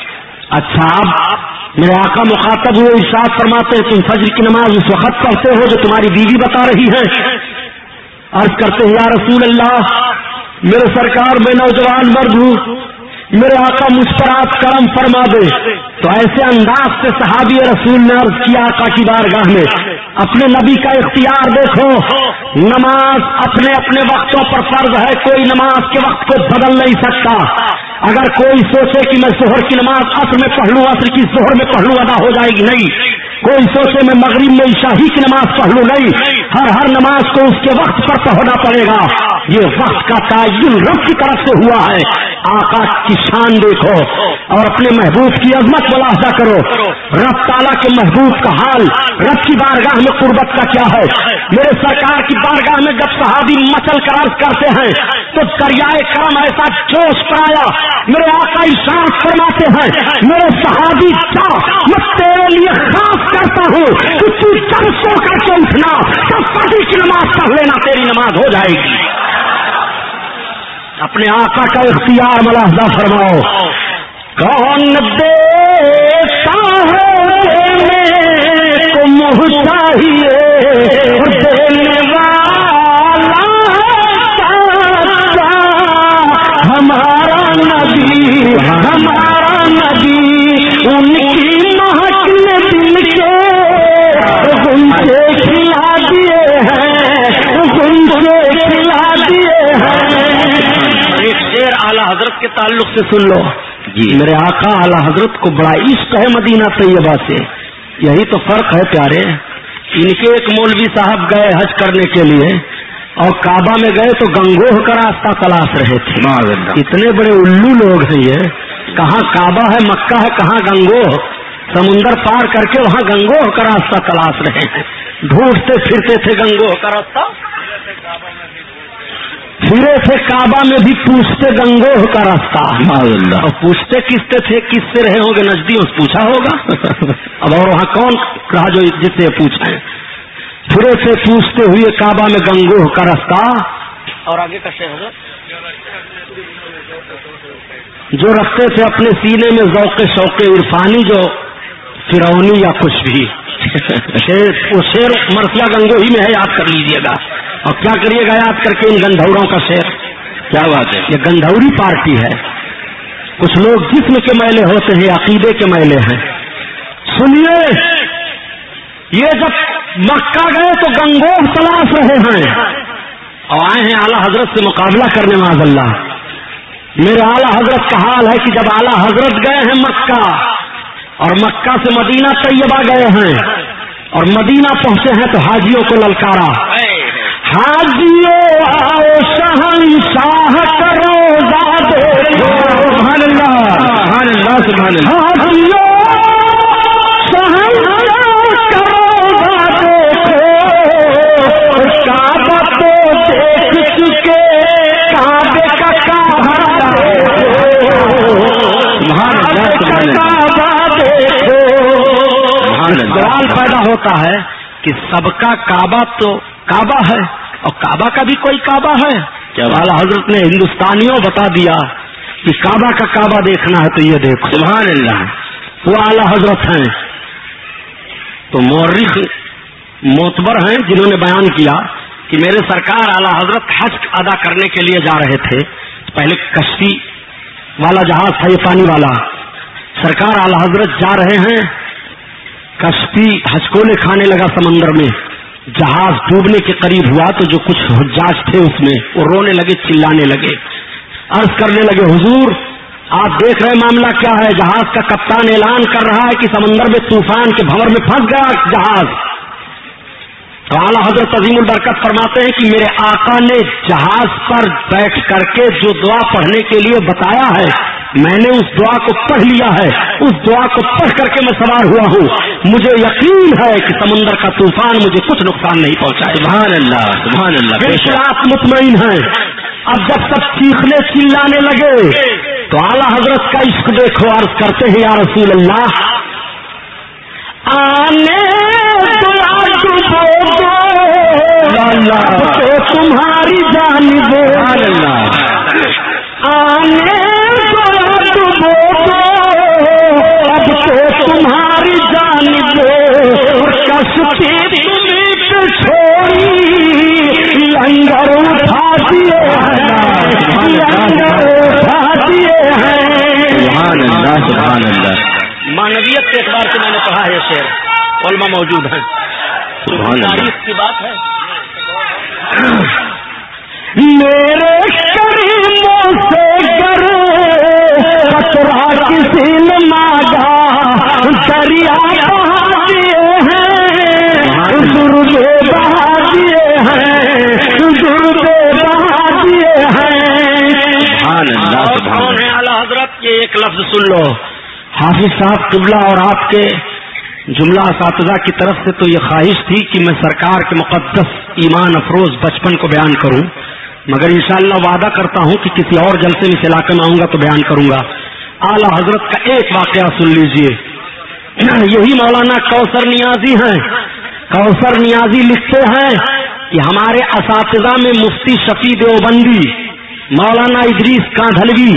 اچھا اب میرے آقا مخاطب ہوئے ارشاد فرماتے ہیں تم فجر کی نماز اس وقت پڑھتے ہو جو تمہاری بیوی بتا رہی ہے. عرض کرتے ہیں یا رسول اللہ میرے سرکار میں نوجوان مرد ہوں میرے آقا مجھ پر آپ کرم فرما دے. تو ایسے انداز سے صحابی رسول نے عرض کیا آقا کی بارگاہ میں اپنے نبی کا اختیار دیکھو. نماز اپنے اپنے وقتوں پر فرض ہے. کوئی نماز کے وقت کو بدل نہیں سکتا. اگر کوئی سوچے کہ میں ظہر کی نماز عصر میں پڑھ لوں عصر کی ظہر میں پڑھ لوں ادا ہو جائے گی نہیں. कोई सोचे मैं मगरिब में ईशा ही की नमाज पढ़ लूं, नहीं, हर हर नमाज को उसके वक्त पर पढ़ना पड़ेगा। ये वक्त का तायुन रब की तरफ से हुआ है। आका की शान देखो और अपने महबूब की अजमत मुलाहजा करो। रब ताला के महबूब का हाल, रब की बारगाह में कुर्बत का क्या है। मेरे सरकार की बारगाह में जब सहाबी मचल कर अर्ज करते हैं तो दरियाए करम ऐसा जोश पर आया। मेरे आका इरशाद फरमाते हैं, मेरे सहाबी जा, मैं तेरे लिए खास करता हूँ कि तू जब सो करके उठना तब फजर की नमाज पढ़ लेना, तेरी नमाज हो जाएगी। अपने आका का इख्तियार मुलाहजा फरमाओ। कौन देता है देने को मुँह चाहिए, देने वाला हमारा नबी, हमारा नबी, उनकी महक दिल के उनसे खिला दिए हैं, उनसे खिला दिए हैं। एक शेर आला हजरत के ताल्लुक से सुन लो जी। मेरे आका आला हजरत को बड़ा इश्क है मदीना तैयबा से। यही तो फर्क है प्यारे। इनके एक मौलवी साहब गए हज करने के लिए और काबा में गए तो गंगोह का रास्ता तलाश रहे थे। इतने बड़े उल्लू लोग हैं ये। कहाँ काबा है, मक्का है, कहाँ गंगोह। समुंदर पार करके वहाँ गंगोह का रास्ता तलाश रहे हैं। ढूंढते फिरते थे गंगोह का रास्ता, फिरे थे काबा में भी पूछते गंगोह का रास्ता। और पूछते किससे थे, किससे रहे होंगे, नजदीक पूछा होगा। अब और वहाँ कौन रहा जो जिससे पूछे। फिरे थे पूछते हुए काबा में गंगोह का रास्ता। और आगे का शेर जो रखते थे अपने सीने में ज़ौक़े शौक़े इरफानी, जो फिरौनी या कुछ भी शेर, वो शेर मरसिया गंगोही में है, याद कर लीजिएगा। और क्या करिएगा याद करके इन गंधौरों का शेर। क्या बात है, ये गंधौरी पार्टी है। कुछ लोग जिस्म के मैले होते हैं, अकीदे के मैले हैं। सुनिए, ये जब मक्का गए तो गंगोह तलाश रहे हैं और आए हैं आला हजरत से मुकाबला करने। माज़अल्लाह, मेरे आला हजरत का हाल है कि जब आला हजरत गए हैं मक्का और मक्का से मदीना तैयबा गए हैं और मदीना पहुंचे हैं तो हाजियों को ललकारा, हाजियों आओ शहंशाह करो ज़ादे, सुभान अल्लाह, सुभान अल्लाह, सुभान अल्लाह। हाजियों शहंशाह करो ज़ादे को, काबा तो देख चुके, काबे का काबा देखो, सुभान अल्लाह, सुभान अल्लाह, देखो। सवाल पैदा होता है कि सबका काबा तो काबा है और काबा का भी कोई काबा है क्या? आला हजरत ने हिंदुस्तानियों बता दिया कि काबा का काबा देखना है तो ये देखो। सुभान अल्लाह, वो आला हजरत हैं। तो मौर्रिख मोतबर हैं जिन्होंने बयान किया कि मेरे सरकार आला हजरत हज अदा करने के लिए जा रहे थे। पहले कश्ती वाला जहाज था, ये पानी वाला। सरकार आला हजरत जा रहे हैं, कश्ती हचकोले खाने लगा समंदर में, जहाज डूबने के करीब हुआ तो जो कुछ हुज्जाज थे उसमें वो रोने लगे, चिल्लाने लगे, अर्ज करने लगे, हुजूर आप देख रहे मामला क्या है। जहाज का कप्तान ऐलान कर रहा है कि समंदर में तूफान के भंवर में फंस गया जहाज। तो आला हजरत अजीमुल बरकत फरमाते हैं कि मेरे आका ने जहाज पर बैठ करके जो दुआ पढ़ने के लिए बताया है, मैंने उस दुआ को पढ़ लिया है। उस दुआ को पढ़ करके मैं सवार हुआ हूँ। मुझे यकीन है कि समंदर का तूफान मुझे कुछ नुकसान नहीं पहुंचाए। सुभान अल्लाह, सुभान अल्लाह। बिल्कुल आप मुतमईन हैं। अब जब सब चीखने चिल्लाने लगे तो आला हजरत का इश्क देखो, अर्ज करते हैं या रसूल अल्लाह, आने तो तो तुम्हारी जानिब, आने अब तो तुम्हारी जानिब, कश्ती तुम्हीं पे छोड़ी, लंगर उठा दिए हैं, लंगर उठा दिए हैं। सुभान अल्लाह, सुभान अल्लाह। मानवियत के एतबार से मैंने पढ़ा है शेर, उलमा मौजूद हैं। सुभान अल्लाह की बात है। मेरे करीमों से गर कतरा किसी ने मांगा, दरिया बहा दिए ایک لفظ سن لو، حافظ صاحب قبلہ اور آپ کے جملہ اساتذہ کی طرف سے تو یہ خواہش تھی کہ میں سرکار کے مقدس ایمان افروز بچپن کو بیان کروں، مگر انشاءاللہ وعدہ کرتا ہوں کہ کسی اور جلسے میں اس علاقے میں آؤں گا تو بیان کروں گا۔ اعلیٰ حضرت کا ایک واقعہ سن لیجئے، یہی مولانا کوثر نیازی ہیں۔ کوثر نیازی لکھتے ہیں کہ ہمارے اساتذہ میں مفتی شفیع دیوبندی، مولانا ادریس کاندھلوی،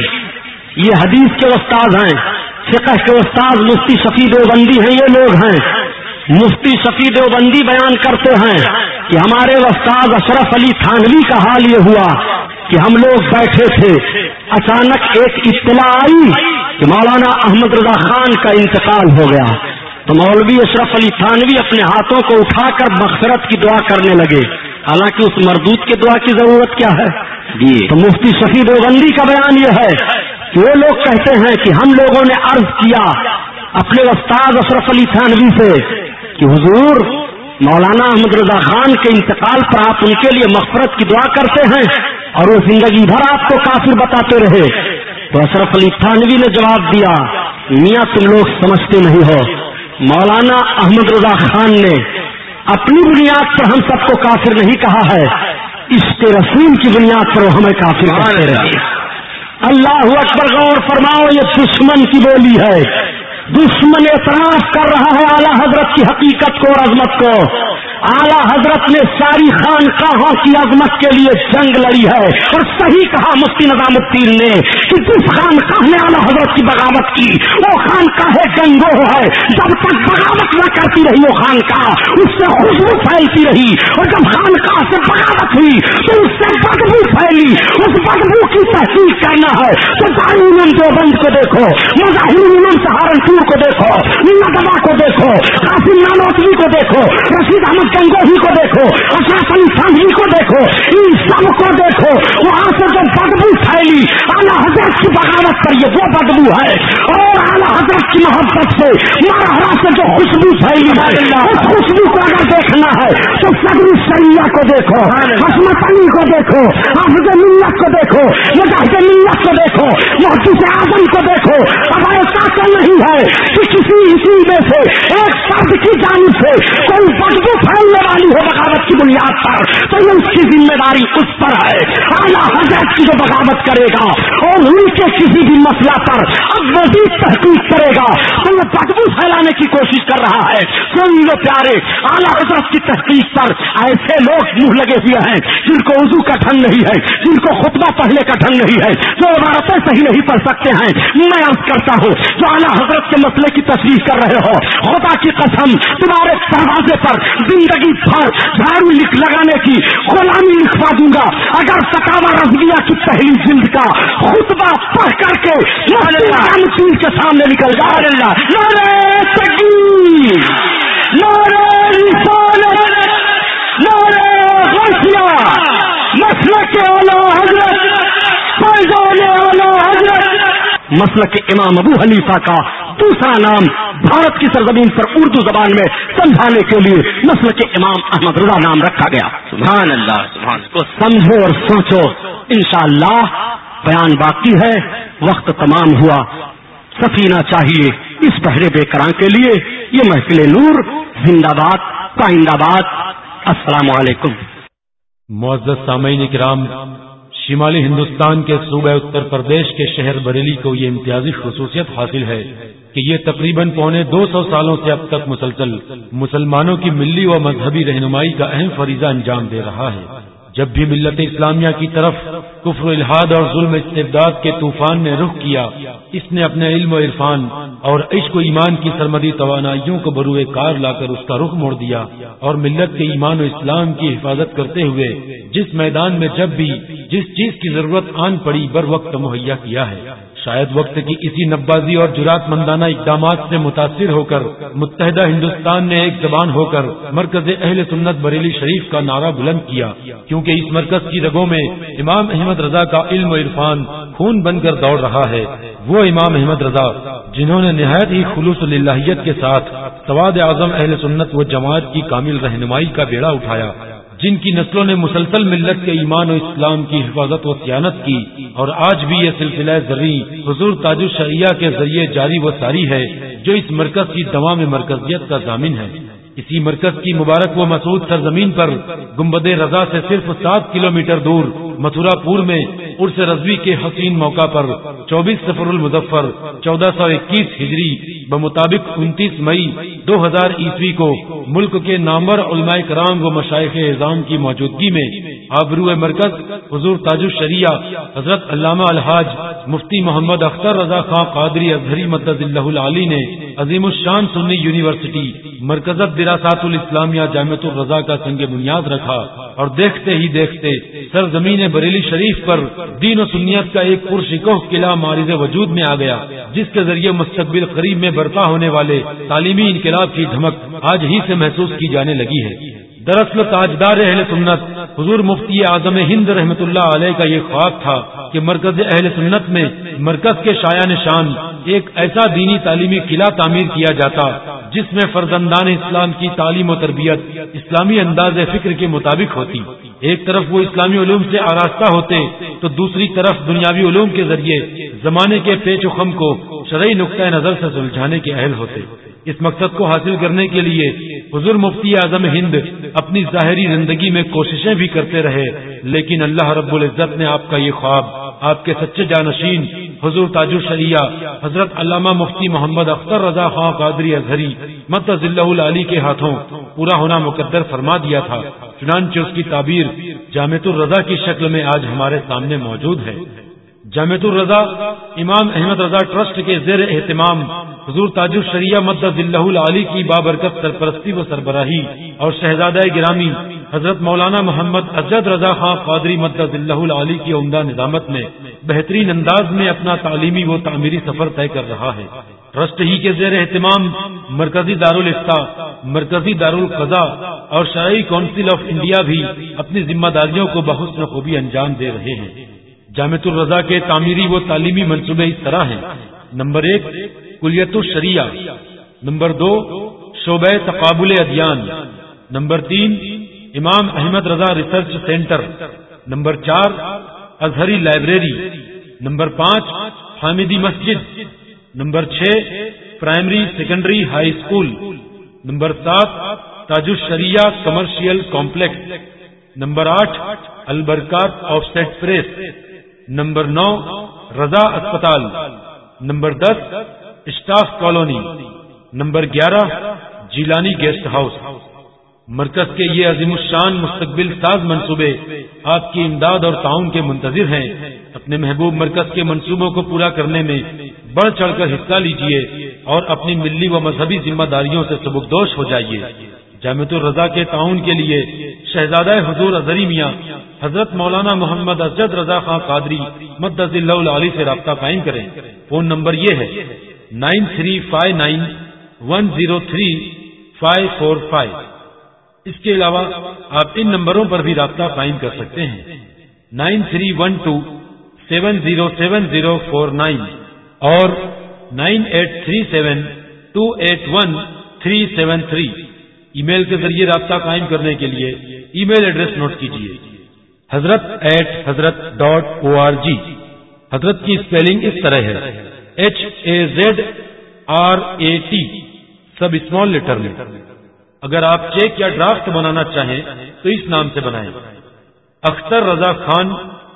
یہ حدیث کے استاد ہیں، فقہ کے استاد مفتی شفیع دیوبندی ہیں، یہ لوگ ہیں۔ مفتی شفیع دیوبندی بیان کرتے ہیں کہ ہمارے استاد اشرف علی تھانوی کا حال یہ ہوا کہ ہم لوگ بیٹھے تھے، اچانک ایک اطلاع آئی کہ مولانا احمد رضا خان کا انتقال ہو گیا، تو مولوی اشرف علی تھانوی اپنے ہاتھوں کو اٹھا کر مغفرت کی دعا کرنے لگے، حالانکہ اس مردود کے دعا کی ضرورت کیا ہے؟ تو مفتی شفیع دیوبندی کا بیان یہ ہے کہ وہ لوگ کہتے ہیں کہ ہم لوگوں نے عرض کیا اپنے استاد اشرف علی تھانوی سے کہ حضور مولانا احمد رضا خان کے انتقال پر آپ ان کے لیے مغفرت کی دعا کرتے ہیں اور وہ زندگی بھر آپ کو کافر بتاتے رہے۔ تو اشرف علی تھانوی نے جواب دیا، میاں تم لوگ سمجھتے نہیں ہو، مولانا احمد رضا خان نے اپنی بنیاد پر ہم سب کو کافر نہیں کہا ہے، عشق رسول کی بنیاد پر وہ ہمیں کافر کہتے رہے۔ اللہ اکبر، غور فرماؤ، یہ دشمن کی بولی ہے، دشمن اعتراف کر رہا ہے اعلیٰ حضرت کی حقیقت کو اور عظمت کو۔ اعلیٰ حضرت نے ساری خانقاہوں کی عظمت کے لیے جنگ لڑی ہے، اور صحیح کہا مفتی نظام الدین نے کہ جس خانقاہ نے اعلیٰ حضرت کی بغاوت کی وہ خانقاہ گنگو ہے، جب تک بغاوت نہ کرتی رہی وہ خانقاہ اس سے خوشبو پھیلتی رہی، اور جب خانقاہ سے بغاوت ہوئی تو اس سے بدبو پھیلی، اس بدبو کی تحقیق کرنا ہے تو دارالعلوم دیوبند کو دیکھو، مظاہرالعلوم سہارنپور کو دیکھو، ندوہ کو دیکھو، قاسم نانوتوی کو دیکھو، رشید احمد گنگوہی کو دیکھو، اشرف علی تھانوی کو دیکھو، ان سب کو دیکھو، وہاں سے جو بدبو پھیلی اعلیٰ حضرت کی بغاوت پر یہ وہ بدبو ہے، اور اعلیٰ حضرت کی محبت سے مرحرا سے جو خوشبو پھیلی ہے اس خوشبو کو اگر دیکھنا ہے تو صدر الشریعہ کو دیکھو، عصمت علی کو دیکھو، حافظ ملت کو دیکھو، مجاہد ملت کو دیکھو، محدث اعظم کو دیکھو۔ اب ایسا تو نہیں ہے کہ کسی اسی میں سے ایک فرد کی جانب سے کوئی بدبو پھیلنے والی ہو بغاوت کی بنیاد پر، تو یہ اس کی ذمہ داری اس پر ہے۔ اعلیٰ حضرت کی جو بغاوت کرے گا اور ان کے کسی بھی مسئلہ پر اب مزید تحقیق کرے گا تو وہ بدبو پھیلانے کی کوشش کر رہا ہے۔ سن لو پیارے، اعلیٰ حضرت کی تحقیق پر ایسے لوگ منہ لگے ہوئے ہیں جن کو وضو کا ڈھنگ نہیں ہے، جن کو خطبہ پڑھنے کا ڈھنگ نہیں ہے، جو عبارتیں صحیح نہیں پڑھ سکتے ہیں۔ میں عرض کرتا ہوں جو اعلیٰ حضرت کے مسئلے کی تصریح کر رہے ہو، خدا کی قسم تمہارے دروازے پر زندگی بھر جھاڑو لکھ لگانے کی غلامی لکھوا دوں گا اگر فتاوی رضویہ کی پہلی جلد کا خطبہ پڑھ کر کے مفتی کے سامنے نکل جائے۔ نعرہ تکبیر، نعرہ رسالت، نعرہ غوثیہ، مسلک اعلیٰ حضرت، فیضان اعلیٰ حضرت، مسلک امام ابو حنیفہ کا دوسرا نام بھارت کی سرزمین پر اردو زبان میں سمجھانے کے لیے مسلک امام احمد رضا نام رکھا گیا۔ سبحان اللہ، سبحان کو سمجھو اور سوچو، انشاءاللہ بیان باقی ہے، وقت تمام ہوا۔ سفینہ چاہیے اس بحر بے کراں کے لیے، یہ محفل نور زندہ باد پائندہ باد۔ السلام علیکم۔ معزز سامعین کرام، شمالی ہندوستان کے صوبہ اتر پردیش کے شہر بریلی کو یہ امتیازی خصوصیت حاصل ہے کہ یہ تقریباً پونے دو سو سالوں سے اب تک مسلسل مسلمانوں کی ملی و مذہبی رہنمائی کا اہم فریضہ انجام دے رہا ہے۔ جب بھی ملت اسلامیہ کی طرف کفر الحاد اور ظلم استبداد کے طوفان نے رخ کیا، اس نے اپنے علم و عرفان اور عشق و ایمان کی سرمدی توانائیوں کو بروئے کار لا کر اس کا رخ موڑ دیا اور ملت کے ایمان و اسلام کی حفاظت کرتے ہوئے جس میدان میں جب بھی جس چیز کی ضرورت آن پڑی بر وقت مہیا کیا ہے۔ شاید وقت کی اسی نبازی اور جرات مندانہ اقدامات سے متاثر ہو کر متحدہ ہندوستان نے ایک زبان ہو کر مرکز اہل سنت بریلی شریف کا نعرہ بلند کیا، کیونکہ اس مرکز کی رگوں میں امام احمد رضا کا علم و عرفان خون بن کر دوڑ رہا ہے۔ وہ امام احمد رضا جنہوں نے نہایت ہی خلوص للہیت کے ساتھ سواد اعظم اہل سنت و جماعت کی کامل رہنمائی کا بیڑا اٹھایا، جن کی نسلوں نے مسلسل ملت کے ایمان و اسلام کی حفاظت و صیانت کی، اور آج بھی یہ سلسلہ زرعی حضور تاج الشریعہ کے ذریعے جاری و ساری ہے، جو اس مرکز کی دوام مرکزیت کا ضامن ہے۔ اسی مرکز کی مبارک و مسعود سرزمین پر گنبد رضا سے صرف سات کلومیٹر دور متھرا پور میں عرس رضوی کے حسین موقع پر چوبیس سفر المظفر چودہ سو اکیس ہجری بمطابق انتیس مئی دو ہزار عیسوی کو ملک کے نامور علماء کرام و مشائخ اعظام کی موجودگی میں آبرو مرکز حضور تاج الشریعہ حضرت علامہ الحاج مفتی محمد اختر رضا خان قادری ازہری مدد اللہ العلی نے عظیم الشان سنی یونیورسٹی مرکزت دراسات الاسلامیہ جامعۃ الرضا کا سنگ بنیاد رکھا، اور دیکھتے ہی دیکھتے سرزمین بریلی شریف پر دین و سنیت کا ایک پرشکوہ قلعہ مارز وجود میں آ گیا، جس کے ذریعے مستقبل قریب میں برپا ہونے والے تعلیمی انقلاب کی دھمک آج ہی سے محسوس کی جانے لگی ہے۔ دراصل تاجدار اہل سنت حضور مفتی اعظم ہند رحمت اللہ علیہ کا یہ خواب تھا کہ مرکز اہل سنت میں مرکز کے شایان شان ایک ایسا دینی تعلیمی قلعہ تعمیر کیا جاتا جس میں فرزندان اسلام کی تعلیم و تربیت اسلامی انداز فکر کے مطابق ہوتی۔ ایک طرف وہ اسلامی علوم سے آراستہ ہوتے تو دوسری طرف دنیاوی علوم کے ذریعے زمانے کے پیچ و خم کو شرعی نقطۂ نظر سے سلجھانے کے اہل ہوتے۔ اس مقصد کو حاصل کرنے کے لیے حضور مفتی اعظم ہند اپنی ظاہری زندگی میں کوششیں بھی کرتے رہے، لیکن اللہ رب العزت نے آپ کا یہ خواب آپ کے سچے جانشین حضور تاج الشریعہ حضرت علامہ مفتی محمد اختر رضا خان قادری ازہری مدد اللہ العلی کے ہاتھوں پورا ہونا مقدر فرما دیا تھا۔ چنانچہ اس کی تعبیر جامعۃ الرضا کی شکل میں آج ہمارے سامنے موجود ہے۔ جامعۃ الرضا امام احمد رضا ٹرسٹ کے زیر اہتمام حضور تاج الشریعہ مدد اللہ العلی کی بابرکت سرپرستی و سربراہی اور شہزادہ گرامی حضرت مولانا محمد اسجد رضا خان قادری مدد اللہ العلی کی عمدہ نظامت میں بہترین انداز میں اپنا تعلیمی و تعمیری سفر طے کر رہا ہے۔ ٹرسٹ ہی کے زیر اہتمام مرکزی دارالفتاء، مرکزی دارالقضاء اور شرعی کونسل آف انڈیا بھی اپنی ذمہ داریوں کو بحسن خوبی انجام دے رہے ہیں۔ جامعۃ الرضا کے تعمیری و تعلیمی منصوبے اس طرح ہیں: نمبر ایک کلیت الشریعہ، نمبر دو شعبہ تقابل ادیان، نمبر تین امام Ahmad Raza research center, number چار ازہری لائبریری، نمبر پانچ حامدی مسجد، نمبر چھ primary secondary high school, number سات تاج الشریعہ کمرشل کمپلیکس، نمبر آٹھ البرکات آف سیٹ پریس، نمبر نو رضا اسپتال، نمبر دس اسٹاف کالونی، نمبر گیارہ جیلانی گیسٹ ہاؤس۔ مرکز کے یہ عظیم الشان مستقبل ساز منصوبے آپ کی امداد اور تعاون کے منتظر ہیں۔ اپنے محبوب مرکز کے منصوبوں کو پورا کرنے میں بڑھ چڑھ کر حصہ لیجیے اور اپنی ملی و مذہبی ذمہ داریوں سے سبکدوش ہو جائیے۔ جامعۃ الرضا کے تعاون کے لیے شہزادہ حضور ازہری میاں حضرت مولانا محمد اسجد رضا خان قادری مدد اللہ العلی سے رابطہ قائم کریں۔ فون نمبر یہ ہے nine three five nine one zero three five four five. اس کے علاوہ آپ ان نمبروں پر بھی رابطہ قائم کر سکتے ہیں: nine three one two seven zero seven zero four nine اور nine eight three seven two eight one three seven three. Email کے ذریعے رابطہ قائم کرنے کے لیے ای میل ایڈریس نوٹ کیجیے: حضرت ایٹ حضرت ڈاٹ او آر جی۔ حضرت کی اسپیلنگ اس طرح ہے: H A Z R A T, سب اسمال لیٹر میں۔ اگر آپ چیک یا ڈرافٹ بنانا چاہیں تو اس نام سے بنائیں: Akhtar Raza Khan,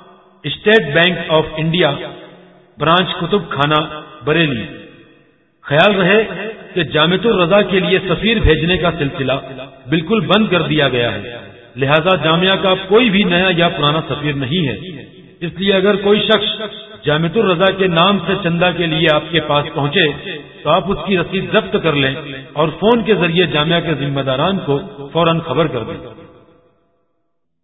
State Bank of India, branch کتب خانہ بریلی۔ خیال رہے کہ جامعۃ الرضا کے لیے سفیر بھیجنے کا سلسلہ بالکل بند کر دیا گیا ہے، لہذا جامعہ کا کوئی بھی نیا یا پرانا سفیر نہیں ہے۔ اس لیے اگر کوئی شخص جامعۃ الرضا کے نام سے چندہ کے لیے آپ کے پاس پہنچے تو آپ اس کی رسید ضبط کر لیں اور فون کے ذریعے جامعہ کے ذمہ داران کو فوراً خبر کر دیں۔